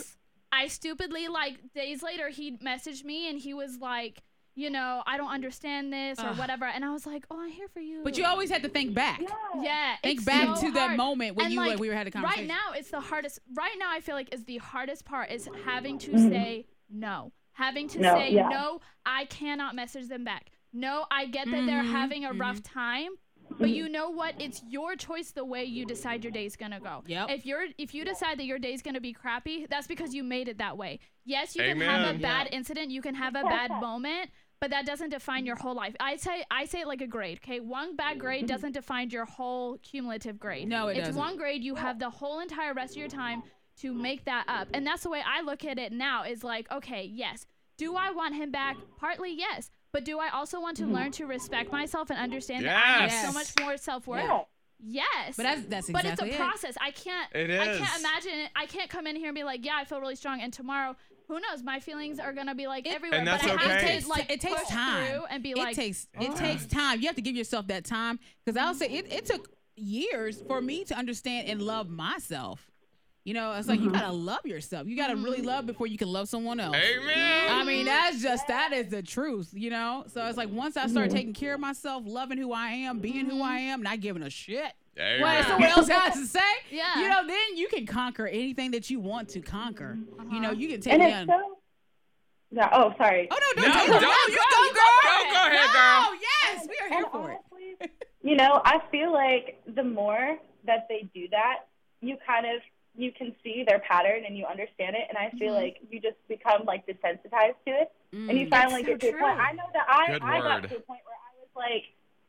I stupidly, like, days later, he messaged me and he was like, you know, I don't understand this or Ugh. whatever. And I was like, oh, I'm here for you. But you always had to think back. Yeah. Yeah. Think it's back so to that hard. moment when And, you like, like, we were having a conversation. Right now, it's the hardest. Right now, I feel like is the hardest part is having to Mhm. say no. Having to No, say, yeah. no, I cannot message them back. No, I get that they're Mhm, having a rough mhm. time. But you know what? It's your choice the way you decide your day's gonna go. Yep. If you're if you decide that your day's gonna be crappy, that's because you made it that way. Yes, you can have a Amen. bad incident, you can have a bad moment, but that doesn't define your whole life. I say I say it like a grade, okay? One bad grade doesn't define your whole cumulative grade. No, it it's doesn't. one grade, you have the whole entire rest of your time to make that up. And that's the way I look at it now is like, okay, yes. Do I want him back? Partly yes. But do I also want to learn to respect myself and understand that I have Yes. so much more self-worth? Yeah. Yes. But that's that's But exactly it's a it. process. I can't It I is. can't imagine it. I can't come in here and be like, yeah, I feel really strong and tomorrow who knows, my feelings are going to be like It- everywhere, And that's but I have okay. to like it takes push time. through and be It like takes it Oh. takes time. You have to give yourself that time because I'll say it, it took years for me to understand and love myself. You know, it's like you gotta love yourself. You gotta really love before you can love someone else. Amen. I mean, that's just that is the truth, you know. So it's like once I start taking care of myself, loving who I am, being who I am, not giving a shit Amen. what someone else has to say. Yeah. You know, then you can conquer anything that you want to conquer. You know, you can take And down. it's so. Yeah. Oh, sorry. Oh no, No, no, don't. no, Go, you go, girl. Go, go ahead, No, girl. yes, we are here And for it. honestly, you know, I feel like the more that they do that, you kind of you can see their pattern and you understand it, and I feel Mhm. like you just become like desensitized to it, and you Mm. finally That's so get to a point. true. I know that I Good I got word. to a point where I was like,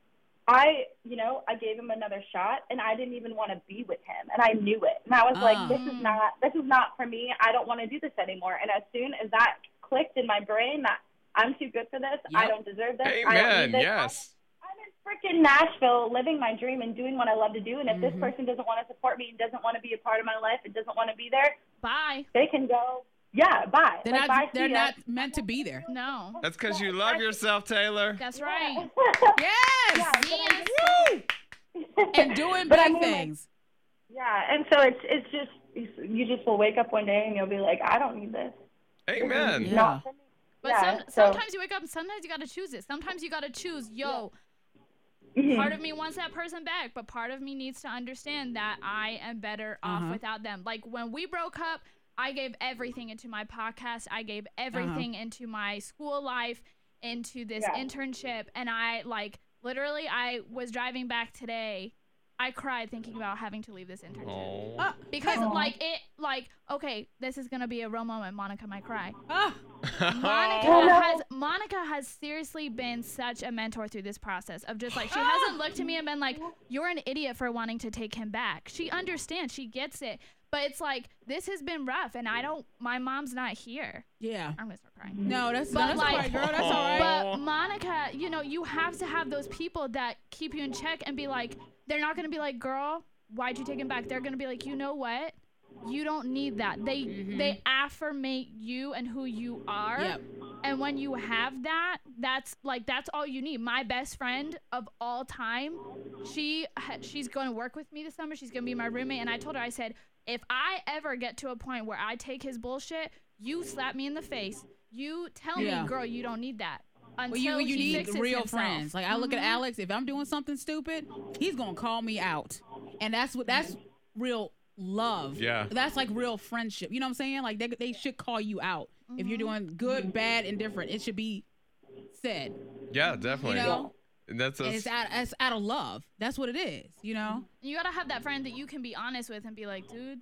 I you know I gave him another shot, and I didn't even want to be with him, and I knew it, and I was Ah. like, this is not this is not for me. I don't want to do this anymore. And as soon as that clicked in my brain that I'm too good for this, I Yep. don't deserve this, I don't Amen. need this. Yes. I'm in freaking Nashville living my dream and doing what I love to do. And if this Mhm. person doesn't want to support me and doesn't want to be a part of my life and doesn't want to be there, bye. they can go, yeah, bye. They're Like, not. bye, They're see ya. not meant to be there. No. That's because you love yourself, Taylor. That's right. Yes. Yes. Woo! And doing But big I mean, like, things. yeah, and so it's it's just, you just will wake up one day and you'll be like, I don't need this. Amen. Yeah. Not for me. But Yeah, some, so- sometimes you wake up and sometimes you got to choose it. Sometimes you got to choose, yo, Mhm. part of me wants that person back, but part of me needs to understand that I am better off Uh-huh. without them. Like when we broke up, I gave everything into my podcast. I gave everything into my school life, into this Yeah. internship. And I like literally, I was driving back today. I cried thinking about having to leave this internship. Oh. Ah, Because Aw. like it, like, okay, this is going to be a real moment. Monica might cry. ah, Monica Oh, no. has Monica has seriously been such a mentor through this process of just like she hasn't looked at me and been like, you're an idiot for wanting to take him back. She understands, she gets it. But it's like this has been rough and I don't my mom's not here. yeah. I'm gonna start crying. No, that's, But that's all like- right, girl. That's all right. But Monica, you know, you have to have those people that keep you in check and be like, they're not gonna be like, girl, why'd you take him back? They're gonna be like, you know what? You don't need that. They they affirmate you and who you are. Yep. And when you have that, that's like that's all you need. My best friend of all time, she ha- she's going to work with me this summer. She's going to be my roommate. And I told her, I said, if I ever get to a point where I take his bullshit, you slap me in the face. You tell Yeah. me, girl, you don't need that. Until Well, you, you he need fixes real himself. friends. Like I look at Alex. If I'm doing something stupid, he's gonna call me out, and that's what that's real love. Yeah. That's like real friendship. You know what I'm saying? Like they they should call you out if you're doing good, bad, indifferent. It should be said. Yeah, definitely. You know, And that's and a, it's out it's out of love. That's what it is. You know. You gotta have that friend that you can be honest with and be like, dude,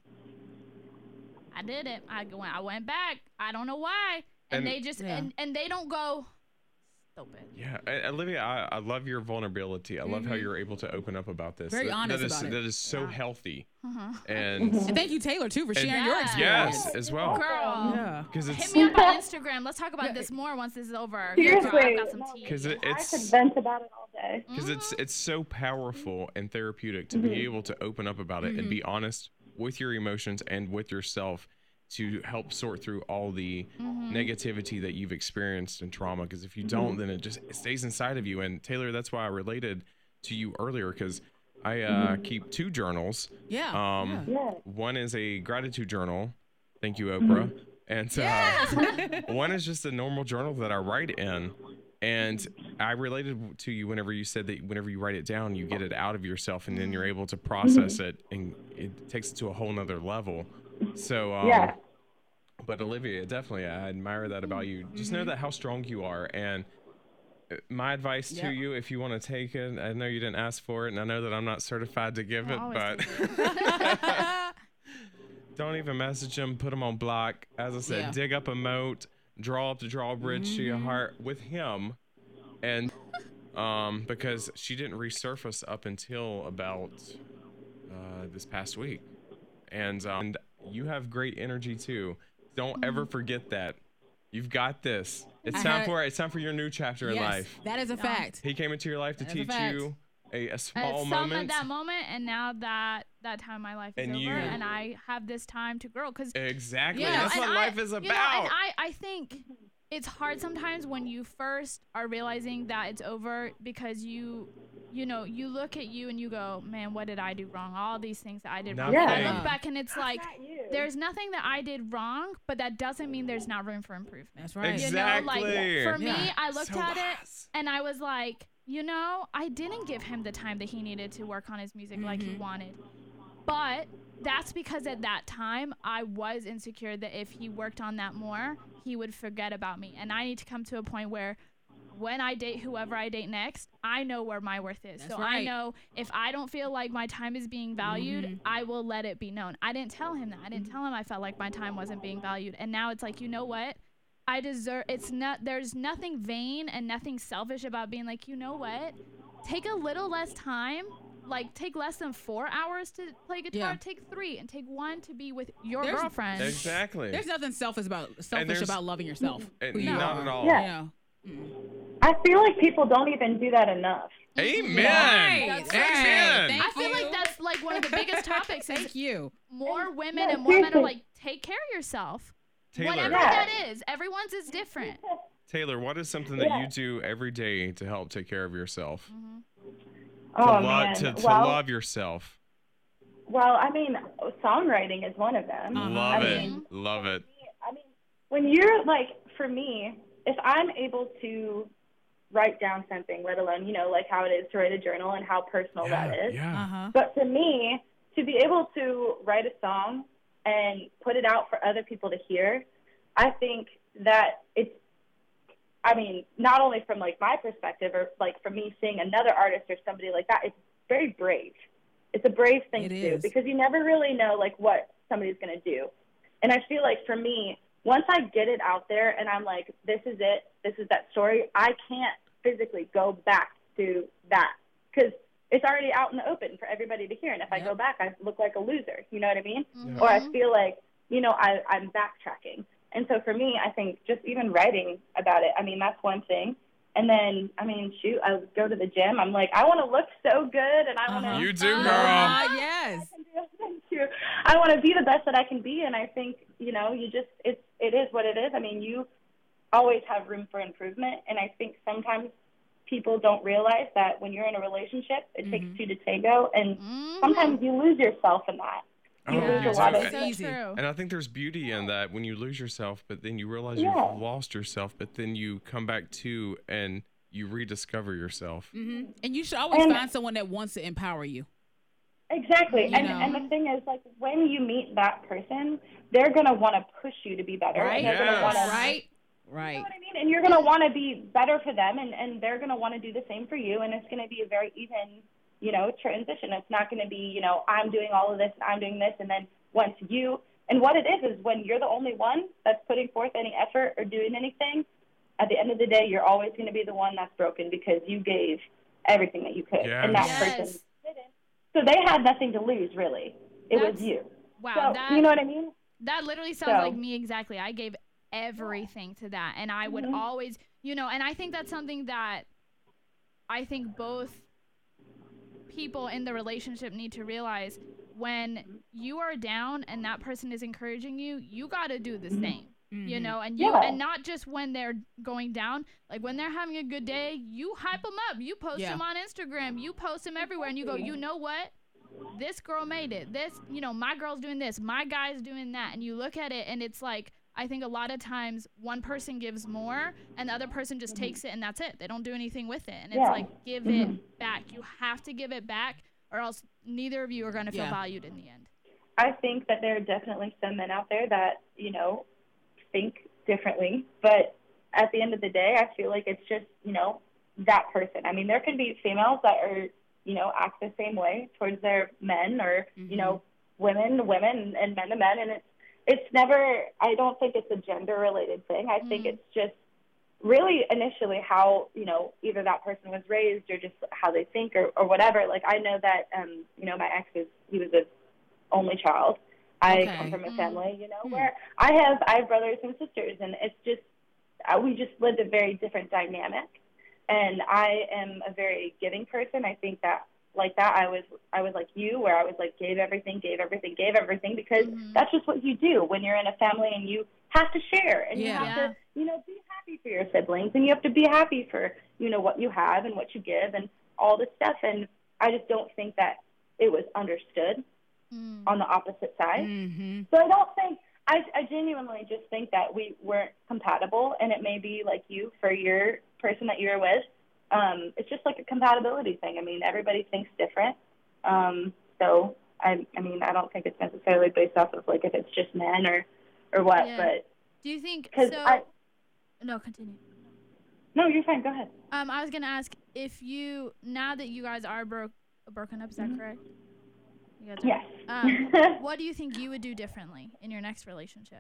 I did it. I went, I went back. I don't know why. And, And- they just Yeah. and, and they don't go, stupid. yeah, Uh, Olivia, I, I love your vulnerability. I love how you're able to open up about this. Very that, honest that is, about it. That is so Yeah. healthy. Uh-huh. And And thank you, Taylor, too, for sharing Yeah. your experience. yes, as well. Girl, Yeah. Because it's hit me up on Instagram. Let's talk about this more once this is over. Yeah, girl, Seriously. I've got some No, tea. because it, I could it's vent about it all day. because it's it's so powerful and therapeutic to be able to open up about it and be honest with your emotions and with yourself to help sort through all the negativity that you've experienced and trauma. Because if you don't, then it just it stays inside of you. And Taylor, that's why I related to you earlier, because I uh, keep two journals. Yeah. Um, Yeah. One is a gratitude journal. Thank you, Oprah. And uh, Yes. one is just a normal journal that I write in. And I related to you whenever you said that whenever you write it down, you get it out of yourself and then you're able to process it and it takes it to a whole nother level. So, um, Yeah. but Olivia, definitely, I admire that about you. Just know that how strong you are. And my advice to Yep. you, if you want to take it, I know you didn't ask for it, and I know that I'm not certified to give it, I'll always but take it. don't even message him, put him on block. As I said, Yeah. dig up a moat, draw up the drawbridge to your heart with him. And um, because she didn't resurface up until about uh, this past week. And, um, and you have great energy too. Don't ever forget that. You've got this. It's I time had- for it's time for your new chapter in Yes, life. that is a fact. He came into your life to That is a teach fact. you a, a At small some moment. at that moment, and now that that time of my life is And over, you- and I have this time to grow. Because Exactly. Yeah, That's and what I- life is you about. know, and I, I think it's hard sometimes when you first are realizing that it's over because you, you know, you look at you and you go, man, what did I do wrong? All these things that I did wrong. And I Nothing. look back and it's like, Not you. there's nothing that I did wrong, but that doesn't mean there's not room for improvement. That's right. You know, like Exactly. for me, Yeah. I looked So at it wise. and I was like, you know, I didn't give him the time that he needed to work on his music like he wanted. But that's because at that time I was insecure that if he worked on that more, he would forget about me. And I need to come to a point where when I date whoever I date next, I know where my worth is. That's so I right. know if I don't feel like my time is being valued, I will let it be known. I didn't tell him that. I didn't tell him I felt like my time wasn't being valued. And now it's like, you know what? I deserve it's not there's nothing vain and nothing selfish about being like, you know what? Take a little less time. Like take less than four hours to play guitar. Yeah. Take three and take one to be with your There's- girlfriend. Exactly. There's nothing selfish about selfish there's- about loving yourself. And who you not are, at all. Yeah. You know? I feel like people don't even do that enough. Amen. Right. That's right. Amen. Thank I feel you. like that's like one of the biggest topics is Thank you. more women Yeah, and more men are seriously. like, take care of yourself. Taylor, Whatever Yeah. that is. Everyone's is different. Taylor, what is something that Yeah. you do every day to help take care of yourself? Oh to, lo- man. to, to well, love yourself. well, I mean, songwriting is one of them. Uh-huh. Love I it. mean, Love it. I mean, when you're like, for me, if I'm able to write down something, let alone, you know, like how it is to write a journal and how personal Yeah, that is. yeah. Uh-huh. But for me, to be able to write a song and put it out for other people to hear, I think that it's, I mean, not only from like my perspective or like from me seeing another artist or somebody like that, it's very brave. It's a brave thing It to is. do because you never really know like what somebody's going to do. And I feel like for me, once I get it out there and I'm like, this is it, this is that story, I can't physically go back to that because it's already out in the open for everybody to hear. And if I Yep. go back, I look like a loser. You know what I mean? Mhm. Or I feel like, you know, I, I'm backtracking. And so for me, I think just even writing about it, I mean, that's one thing. And then, I mean, shoot, I would go to the gym. I'm like, I want to look so good, and I want to. Uh-huh. You do, girl. Uh, yes. Thank you. I want to be the best that I can be, and I think, you know, you just it's it is what it is. I mean, you always have room for improvement, and I think sometimes people don't realize that when you're in a relationship, it takes two to tango, and Mhm. sometimes you lose yourself in that. Oh, You you lose do. a lot of So Easy. true. And I think there's beauty in that when you lose yourself, but then you realize Yeah. you've lost yourself, but then you come back to and you rediscover yourself. hmm And you should always And- find someone that wants to empower you. Exactly. You And know. and the thing is, like, when you meet that person, they're going to want to push you to be better. Right? And they're going to Yes. want to, Right? You Right. know what I mean? And you're going to want to be better for them, and, and they're going to want to do the same for you. And it's going to be a very even, you know, transition. It's not going to be, you know, I'm doing all of this, and I'm doing this, and then once you, and what it is is when you're the only one that's putting forth any effort or doing anything, at the end of the day, you're always going to be the one that's broken because you gave everything that you could. And that Yes. person didn't. So they had nothing to lose, really. It That's- was you. Wow, So, that you know what I mean? that literally sounds So- like me exactly. I gave everything to that, and I would Mhm. always, you know, and I think that's something that I think both people in the relationship need to realize. When you are down and that person is encouraging you, you got to do the same. You know, and you Yeah. and not just when they're going down, like when they're having a good day, you hype them up. You post Yeah. them on Instagram, you post them everywhere, and you go, you know what? This girl made it. This, you know, my girl's doing this, my guy's doing that, and you look at it, and it's like, I think a lot of times one person gives more and the other person just takes it and that's it. They don't do anything with it. And it's Yeah. like, give Mhm. it back. You have to give it back or else neither of you are going to feel Yeah. valued in the end. I think that there are definitely some men out there that, you know, think differently. But at the end of the day, I feel like it's just, you know, that person. I mean, there can be females that are, you know, act the same way towards their men or, Mhm. you know, women to women and men to men. And it's, it's never, I don't think it's a gender related thing. I think Mhm. it's just really initially how, you know, either that person was raised or just how they think or, or whatever. Like, I know that, um, you know, my ex is, he was a only child. I Okay. come from a Mm. family, you know, Hmm. where I have I have brothers and sisters, and it's just uh, we just lived a very different dynamic. And I am a very giving person. I think that like that I was I was like you, where I was like gave everything, gave everything, gave everything, because Mhm. that's just what you do when you're in a family and you have to share and you Yeah. have Yeah. to, you know, be happy for your siblings and you have to be happy for, you know, what you have and what you give and all this stuff. And I just don't think that it was understood Mm. on the opposite side. Mm-hmm. So I don't think, I, I genuinely just think that we weren't compatible, and it may be like you for your person that you're with. Um, it's just like a compatibility thing. I mean, everybody thinks different. Um, so, I, I mean, I don't think it's necessarily based off of like if it's just men or, or what, Yeah. but Do you think because so? I, No, continue. no, you're fine, go ahead. Um, I was gonna ask if you now that you guys are broke broken up. Is that correct? You guys are- Yes. Um, what do you think you would do differently in your next relationship?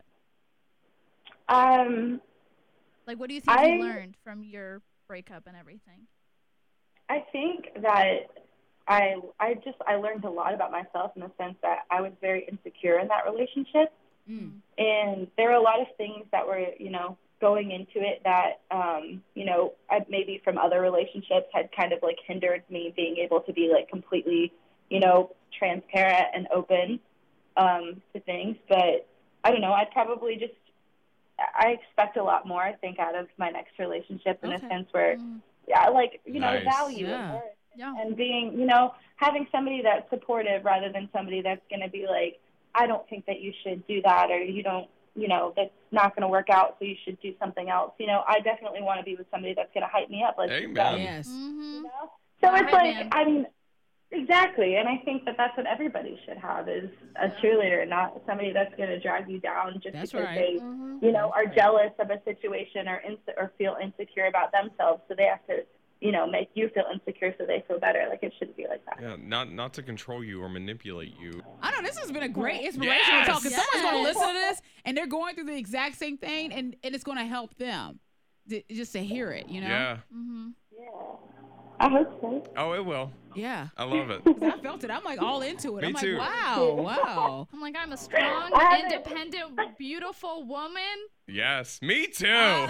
um, Like, what do you think I- you learned from your breakup and everything? I think that I I just I learned a lot about myself in the sense that I was very insecure in that relationship, Mm. and there were a lot of things that were, you know, going into it that um, you know, I, maybe from other relationships had kind of like hindered me being able to be like completely, you know, transparent and open um, to things. But I don't know, I'd probably just I expect a lot more, I think, out of my next relationship in Okay. a sense where Mm. yeah, like, you know, Nice. value Yeah. and worth. Yeah. And being, you know, having somebody that's supportive rather than somebody that's going to be like, I don't think that you should do that, or you don't, you know, that's not going to work out, so you should do something else. You know, I definitely want to be with somebody that's going to hype me up. Like you Amen. said, Yes. Mm-hmm. you know? So Yeah, it's hype like, man. I mean, exactly. And I think that that's what everybody should have is a cheerleader, not somebody that's going to drag you down just That's because right. they, Mm-hmm. you know, That's are right. jealous of a situation or inse- or feel insecure about themselves. So they have to, you know, make you feel insecure so they feel better. Like, it shouldn't be like that. Yeah, not not to control you or manipulate you. I know this has been a great inspirational Yes! talk because someone's going to Yes. listen to this and they're going through the exact same thing, and, and it's going to help them to, just to hear it, you know? Yeah. Mm-hmm. Yeah. I hope so. Oh, it will. Yeah. I love it. 'Cause I felt it. I'm like all into it. Me I'm too. like, wow, wow. I'm like, I'm a strong, I haven't- independent, beautiful woman. Yes, me too.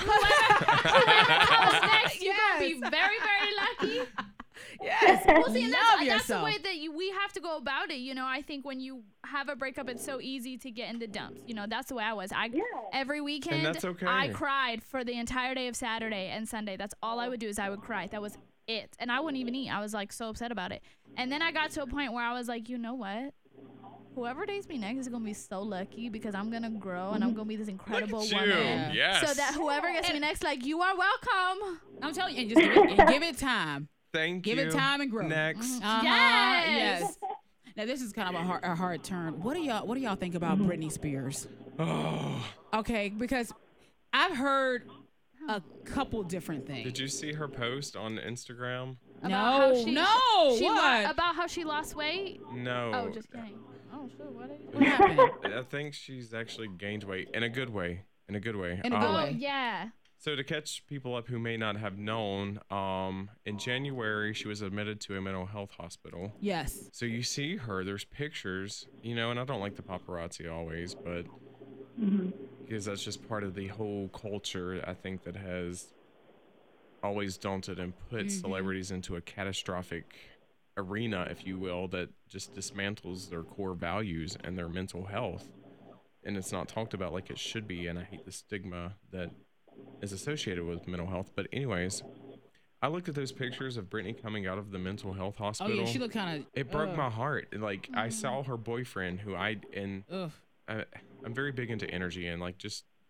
Whoever comes next, you're Yes. gonna be very, very lucky. Yes. Well, see, and Love that's, that's the yourself. way that you, we have to go about it. You know, I think when you have a breakup, it's so easy to get in the dumps. You know, that's the way I was. I Yeah. every weekend, that's okay. I cried for the entire day of Saturday and Sunday. That's all I would do is I would cry. That was it, and I wouldn't even eat. I was like so upset about it. And then I got to a point where I was like, you know what? Whoever dates me next is gonna be so lucky because I'm gonna grow and I'm gonna be this incredible Look at woman. you. Yes. So that whoever gets me next, like, you are welcome. I'm telling you, and just give it, and give it time. Thank Give you. it time and growth. Next. Uh-huh, Yes. yes. Now this is kind of a hard, a hard turn. What do y'all What do y'all think about Britney Spears? Oh, Okay, because I've heard a couple different things. did you see her post on Instagram? About No, how she, no, she lo- what? about how she lost weight. No. Oh, just kidding. Oh, sure. What? Is What happened? I think she's actually gained weight in a good way. In a good way. In a good Um, way. Oh, yeah. So to catch people up who may not have known, um, in January she was admitted to a mental health hospital. Yes. So you see her, there's pictures, you know, and I don't like the paparazzi always, but because that's just part of the whole culture, I think, that has always daunted and put celebrities into a catastrophic arena, if you will, that just dismantles their core values and their mental health. And it's not talked about like it should be, and I hate the stigma that is associated with mental health. But anyways, I looked at those pictures of Britney coming out of the mental health Oh hospital. yeah, she looked kind of. It broke my heart. Like I saw her boyfriend, who I and Ugh. I, I'm very big into energy and like just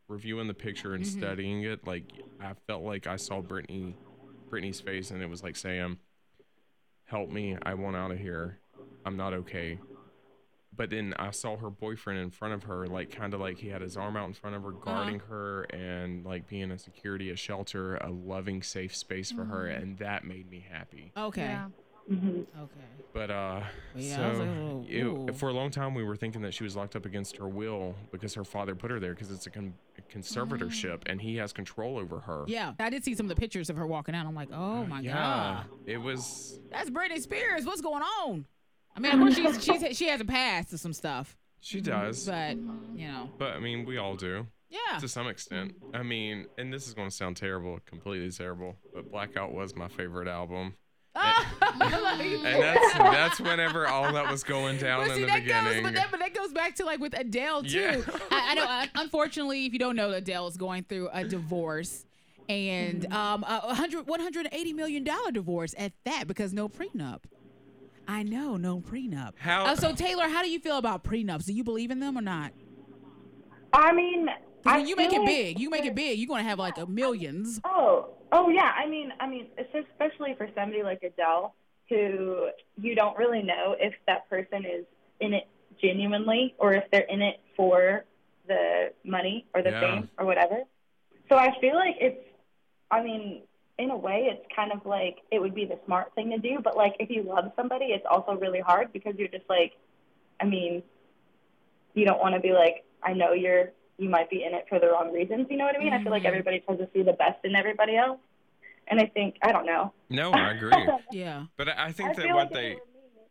reviewing the picture and Mm-hmm. studying it, like I felt like I saw Brittany, Brittany's face, and it was like, Sam, help me. I want out of here. I'm not okay. But then I saw her boyfriend in front of her, like kind of like he had his arm out in front of her, guarding Uh-huh. her and like being a security, a shelter, a loving, safe space for her. And that made me happy. Okay. Yeah. hmm Okay. But uh, Yeah, I was so like, oh, it- ooh. for a long time we were thinking that she was locked up against her will because her father put her there because it's a, con- a conservatorship and he has control over her. Yeah, I did see some of the pictures of her walking out. I'm like, oh my yeah, god, it was. that's Britney Spears. What's going on? I mean, of course she's she's she has a past to some stuff, She does, but you know, but I mean, we all do yeah. to some extent. I mean, and this is going to sound terrible, completely terrible, but Blackout was my favorite album. And that's that's whenever all that was going down But in see, the that beginning. goes, but that, but that goes back to like with Adele too. Yeah. I, I know. uh, Unfortunately, if you don't know, Adele is going through a divorce, and um, a one hundred, one hundred eighty million dollar divorce at that because no prenup. I know, no prenup. How- Uh, so Taylor, how do you feel about prenups? Do you believe in them or not? I mean, 'Cause I when you make feel it like- big, you make it big, you're gonna have like a millions. Oh, oh yeah. I mean, I mean, it's especially for somebody like Adele, who you don't really know if that person is in it genuinely or if they're in it for the money or the Yeah. fame or whatever. So I feel like it's, I mean, in a way, it's kind of like it would be the smart thing to do. But like, if you love somebody, it's also really hard because you're just like, I mean, you don't want to be like, I know you're, you might be in it for the wrong reasons. You know what I mean? I feel like Mhm. everybody tries to see the best in everybody else. And I think, I don't know. No, I agree. Yeah. But I I think I that feel what like they, it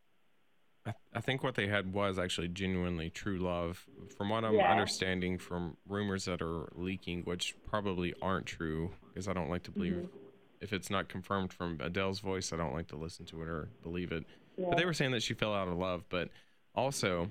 I, I think what they had was actually genuinely true love. From what I'm Yeah. understanding from rumors that are leaking, which probably aren't true, because I don't like to believe Mm-hmm. if it's not confirmed from Adele's voice, I don't like to listen to it or believe it. Yeah. But they were saying that she fell out of love, but also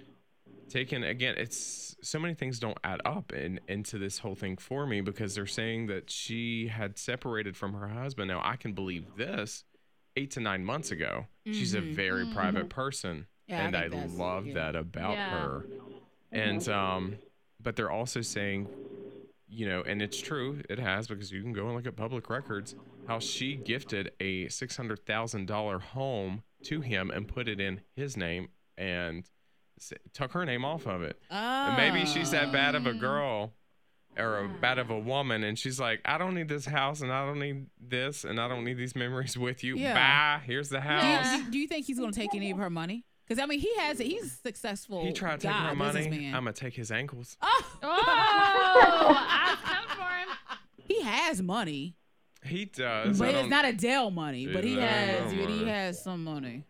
taken again, it's so many things don't add up in, into this whole thing for me because they're saying that she had separated from her husband. Now I can believe this eight to nine months ago. She's a Mhm. very private person. Yeah, I and I, think that's- love yeah. that about Yeah. her. And um, but they're also saying, you know, and it's true, it has because you can go and look at public records how she gifted a six hundred thousand dollar home to him and put it in his name and s- took her name off of it. And maybe she's that bad of a girl or a bad of a woman, and she's like, I don't need this house, and I don't need this, and I don't need these memories with you. Yeah. Bye. Here's the Do house. you, do you think he's gonna take any of her money? Because I mean, he has. He's a successful. He tried to take guy, my money. businessman. I'm gonna take his ankles. Oh, Oh, I was coming for him. he has money, He does. I but it's don't- not Adele money. But he It's not has. Adele But he money. has some money.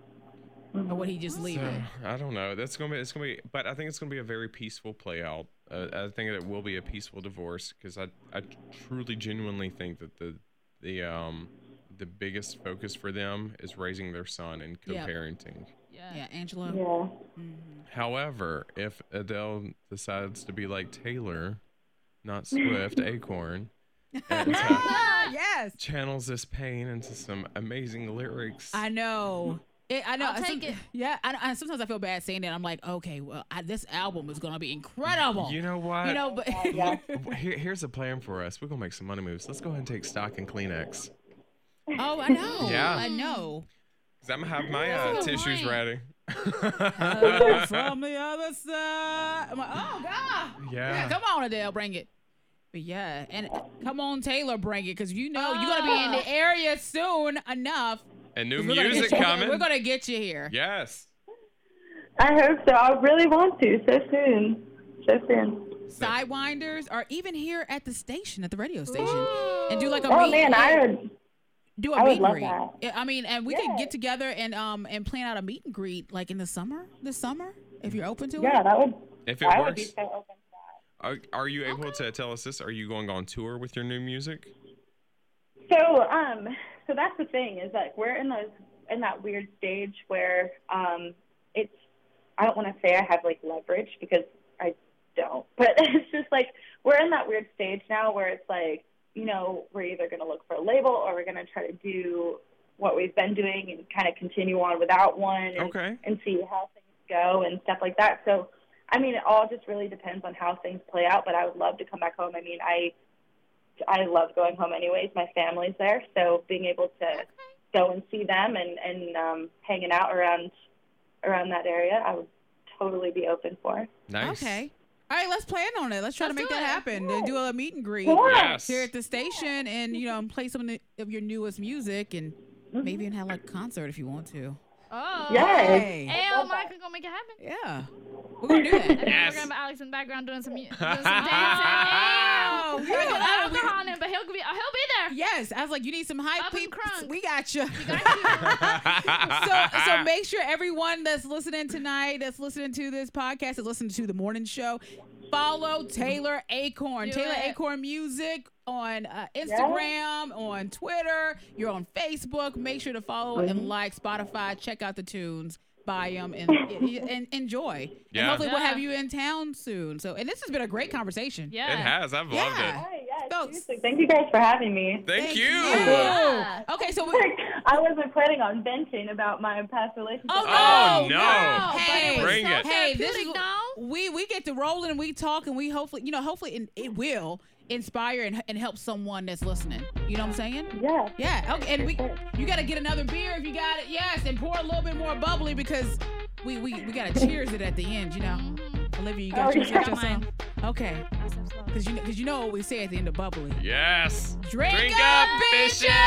Or would he just leave So, it? I don't know. That's gonna be. It's gonna be. But I think it's gonna be a very peaceful play out. Uh, I think it will be a peaceful divorce because I, I truly, genuinely think that the, the um, the biggest focus for them is raising their son and Yeah. co-parenting. Yeah. Yeah, Angela. Yeah. However, if Adele decides to be like Taylor, not Swift, Acorn, and uh, yes, channels this pain into some amazing lyrics. I know. It, I know. I'll Some- take it. Yeah, I, I, sometimes I feel bad saying that. I'm like, okay, well, I, this album is gonna be incredible. You know what? You know, but Yeah. Here, here's a plan for us. We're gonna make some money moves. Let's go ahead and take stock in Kleenex. oh, I know. Yeah. I know. Cause I'm gonna have my uh, That's a good tissues point. ready. Uh, from the other side. I'm like, oh God. Yeah. Come on, Adele, bring it. But yeah, and come on, Taylor, bring it, because you know you're gonna be in the area soon enough. And new 'cause we're gonna music get you- coming. We're gonna get you here. Yes. I hope so. I really want to so soon. So soon. Sidewinders, or even here at the station, at the radio station, and do like a Oh meet, man, I would. do a I would meet and love greet. that. Yeah, I mean, and we Yeah. can get together and um and plan out a meet and greet like in the summer, this summer, if you're open to Yeah, it. that would. If it I would be works, so open to that. are, are you able to tell us this? Are you going on tour with your new music? So, um, so that's the thing is like we're in those in that weird stage where um, it's. I don't want to say I have like leverage because I don't, but it's just like we're in that weird stage now where it's like you know we're either going to look for a label or we're going to try to do what we've been doing and kind of continue on without one and, Okay. and see how things go and stuff like that. So I mean, it all just really depends on how things play out, but I would love to come back home. I mean, I I love going home anyways. My family's there, so being able to okay. go and see them and, and um, hanging out around around that area, I would totally be open for. Nice. Okay. All right, let's plan on it. Let's try Let's to make do that it. happen. And do a meet and greet Yes. here at the station, and you know, play some of, the, of your newest music, and Mm-hmm. maybe even have like a concert if you want to. Oh. Yes. Hey. Hey, Mike, we're gonna make it happen. Yeah, we're gonna do that. And then Yes. we're gonna have Alex in the background doing some, mu- doing some dancing. Oh, We're gonna yeah. have alcohol on him, but he'll be, uh, he'll be there. Yes, I was like, you need some hype Up and people. crunk. We got you. We got you. so, so make sure everyone that's listening tonight, that's listening to this podcast, is listening to the morning show. Follow Taylor Acorn. Do Taylor it. Acorn Music on uh, Instagram, on Twitter. You're on Facebook. Make sure to follow and like Spotify. Check out the tunes. Buy them and, and enjoy. Yeah. And hopefully we'll Yeah. have you in town soon. So, and this has been a great conversation. Yeah. It has. I've loved Yeah. it. Hi, yes, So- seriously. Thank you guys for having me. Thank, you. Yeah. Okay, so we, I wasn't planning on venting about my past relationship. Oh, Oh, no, no. but Hey, it was Bring so it. Hey, this is therapeutic, no? we we get to roll and we talk and we hopefully, you know, hopefully it, it will inspire and, and help someone that's listening. You know what I'm saying? Yeah. Yeah. Okay. And we you got to get another beer if you got it. Yes, and pour a little bit more bubbly because we we, we got to cheers it at the end. You know, Mhm. Olivia, you got Oh, cheers yeah. at yourself. Mine. Okay. Nice and slow. Because you because you know what we say at the end of bubbly. Yes. Drink, Drink up, up, bitches! bitches!